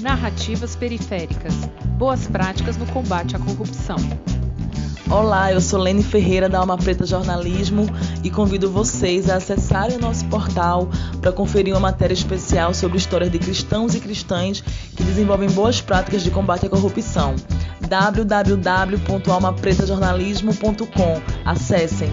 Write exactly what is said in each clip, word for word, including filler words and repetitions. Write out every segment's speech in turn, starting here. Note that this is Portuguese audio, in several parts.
Narrativas periféricas. Boas práticas no combate à corrupção. Olá, eu sou Lene Ferreira da Alma Preta Jornalismo e convido vocês a acessarem o nosso portal para conferir uma matéria especial sobre histórias de cristãos e cristãs que desenvolvem boas práticas de combate à corrupção. w w w ponto alma preta jornalismo ponto com. Acessem.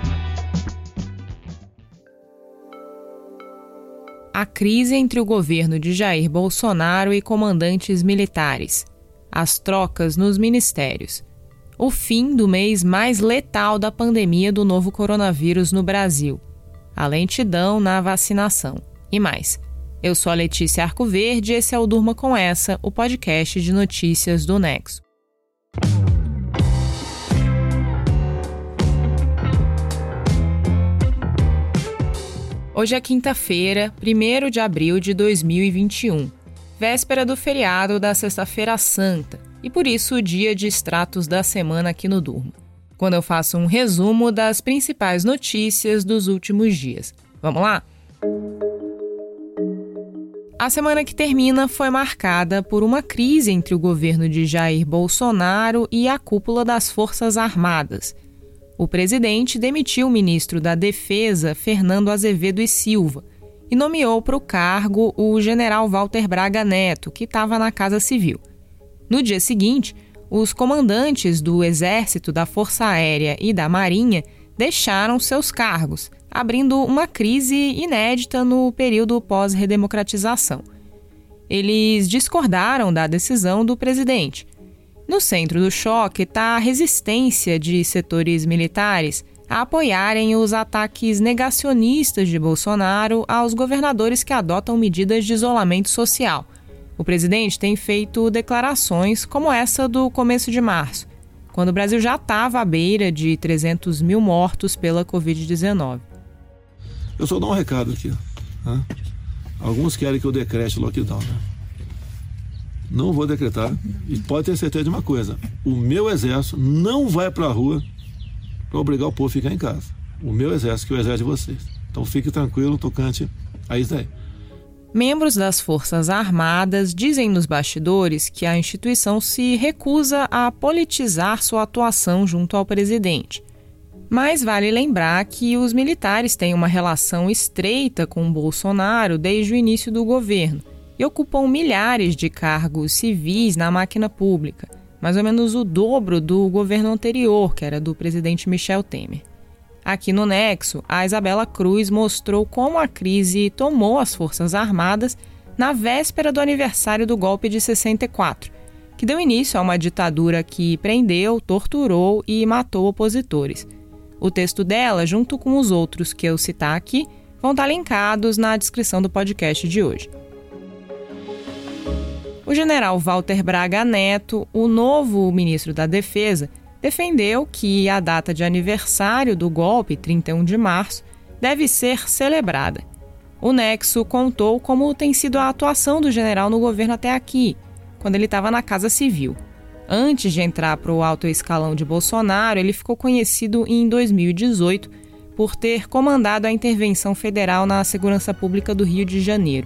A crise entre o governo de Jair Bolsonaro e comandantes militares. As trocas nos ministérios. O fim do mês mais letal da pandemia do novo coronavírus no Brasil. A lentidão na vacinação. E mais. Eu sou a Letícia Arcoverde e esse é o Durma Com Essa, o podcast de notícias do Nexo. Hoje é quinta-feira, primeiro de abril de dois mil e vinte e um, véspera do feriado da Sexta-feira Santa, e por isso o dia de extratos da semana aqui no Durma, quando eu faço um resumo das principais notícias dos últimos dias. Vamos lá? A semana que termina foi marcada por uma crise entre o governo de Jair Bolsonaro e a cúpula das Forças Armadas. O presidente demitiu o ministro da Defesa, Fernando Azevedo e Silva, e nomeou para o cargo o general Walter Braga Neto, que estava na Casa Civil. No dia seguinte, os comandantes do Exército, da Força Aérea e da Marinha deixaram seus cargos, abrindo uma crise inédita no período pós-redemocratização. Eles discordaram da decisão do presidente. No centro do choque está a resistência de setores militares a apoiarem os ataques negacionistas de Bolsonaro aos governadores que adotam medidas de isolamento social. O presidente tem feito declarações como essa do começo de março, quando o Brasil já estava à beira de trezentos mil mortos pela covid dezenove. Eu só dou um recado aqui. Né? Alguns querem que eu decrete o lockdown, né? Não vou decretar, e pode ter certeza de uma coisa: o meu exército não vai para a rua para obrigar o povo a ficar em casa. O meu exército, que é o exército de vocês. Então fique tranquilo, tocante a isso daí. Membros das Forças Armadas dizem nos bastidores que a instituição se recusa a politizar sua atuação junto ao presidente. Mas vale lembrar que os militares têm uma relação estreita com Bolsonaro desde o início do governo e ocupam milhares de cargos civis na máquina pública, mais ou menos o dobro do governo anterior, que era do presidente Michel Temer. Aqui no Nexo, a Isabela Cruz mostrou como a crise tomou as Forças Armadas na véspera do aniversário do golpe de sessenta e quatro, que deu início a uma ditadura que prendeu, torturou e matou opositores. O texto dela, junto com os outros que eu citar aqui, vão estar linkados na descrição do podcast de hoje. O general Walter Braga Neto, o novo ministro da Defesa, defendeu que a data de aniversário do golpe, trinta e um de março, deve ser celebrada. O Nexo contou como tem sido a atuação do general no governo até aqui, quando ele estava na Casa Civil. Antes de entrar para o alto escalão de Bolsonaro, ele ficou conhecido em dois mil e dezoito por ter comandado a intervenção federal na segurança pública do Rio de Janeiro.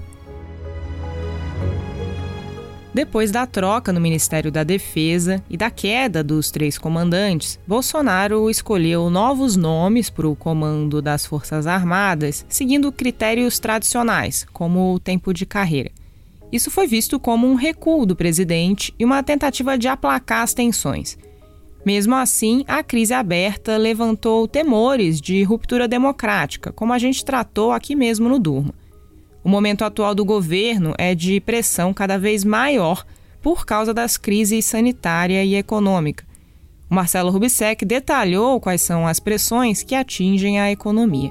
Depois da troca no Ministério da Defesa e da queda dos três comandantes, Bolsonaro escolheu novos nomes para o comando das Forças Armadas, seguindo critérios tradicionais, como o tempo de carreira. Isso foi visto como um recuo do presidente e uma tentativa de aplacar as tensões. Mesmo assim, a crise aberta levantou temores de ruptura democrática, como a gente tratou aqui mesmo no Durma. O momento atual do governo é de pressão cada vez maior por causa das crises sanitária e econômica. O Marcelo Rubissec detalhou quais são as pressões que atingem a economia.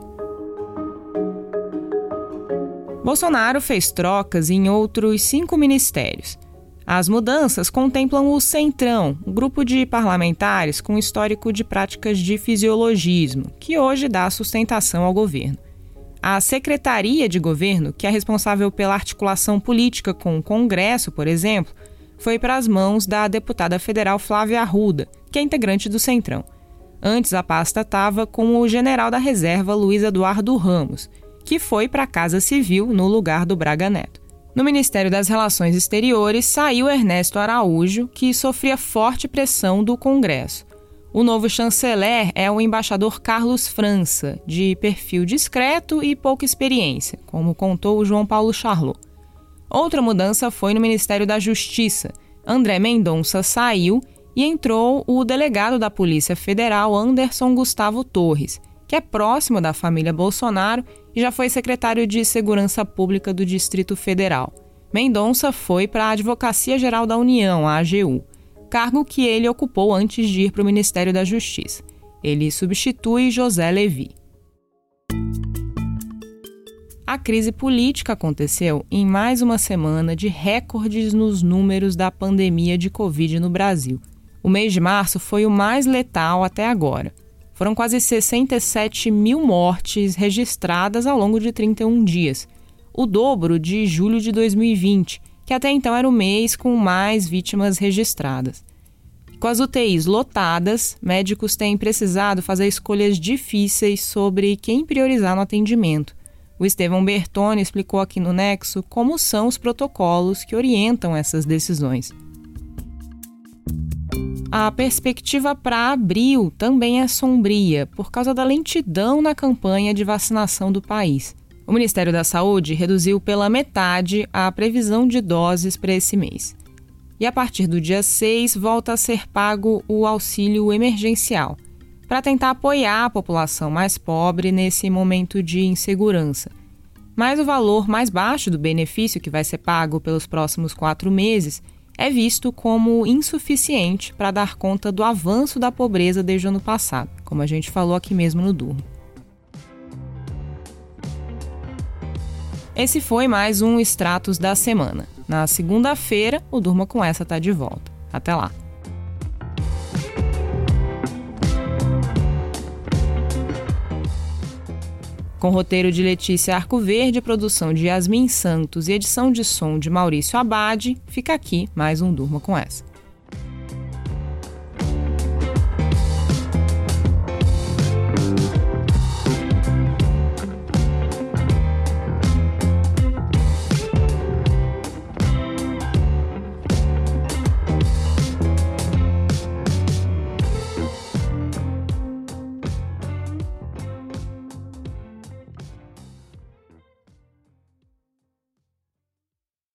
Bolsonaro fez trocas em outros cinco ministérios. As mudanças contemplam o Centrão, um grupo de parlamentares com histórico de práticas de fisiologismo, que hoje dá sustentação ao governo. A Secretaria de Governo, que é responsável pela articulação política com o Congresso, por exemplo, foi para as mãos da deputada federal Flávia Arruda, que é integrante do Centrão. Antes, a pasta estava com o general da reserva Luiz Eduardo Ramos, que foi para a Casa Civil no lugar do Braga Neto. No Ministério das Relações Exteriores saiu Ernesto Araújo, que sofria forte pressão do Congresso. O novo chanceler é o embaixador Carlos França, de perfil discreto e pouca experiência, como contou o João Paulo Charlot. Outra mudança foi no Ministério da Justiça. André Mendonça saiu e entrou o delegado da Polícia Federal, Anderson Gustavo Torres, que é próximo da família Bolsonaro e já foi secretário de Segurança Pública do Distrito Federal. Mendonça foi para a Advocacia Geral da União, a AGU, cargo que ele ocupou antes de ir para o Ministério da Justiça. Ele substitui José Levi. A crise política aconteceu em mais uma semana de recordes nos números da pandemia de Covid no Brasil. O mês de março foi o mais letal até agora. Foram quase sessenta e sete mil mortes registradas ao longo de trinta e um dias, o dobro de julho de dois mil e vinte, que até então era o mês com mais vítimas registradas. Com as U T Is lotadas, médicos têm precisado fazer escolhas difíceis sobre quem priorizar no atendimento. O Estevão Bertoni explicou aqui no Nexo como são os protocolos que orientam essas decisões. A perspectiva para abril também é sombria, por causa da lentidão na campanha de vacinação do país. O Ministério da Saúde reduziu pela metade a previsão de doses para esse mês. E a partir do dia seis, volta a ser pago o auxílio emergencial, para tentar apoiar a população mais pobre nesse momento de insegurança. Mas o valor mais baixo do benefício que vai ser pago pelos próximos quatro meses é visto como insuficiente para dar conta do avanço da pobreza desde o ano passado, como a gente falou aqui mesmo no Durma. Esse foi mais um Extratos da Semana. Na segunda-feira, o Durma com Essa tá de volta. Até lá! Com roteiro de Letícia Arcoverde, produção de Yasmin Santos e edição de som de Maurício Abad, fica aqui mais um Durma com Essa.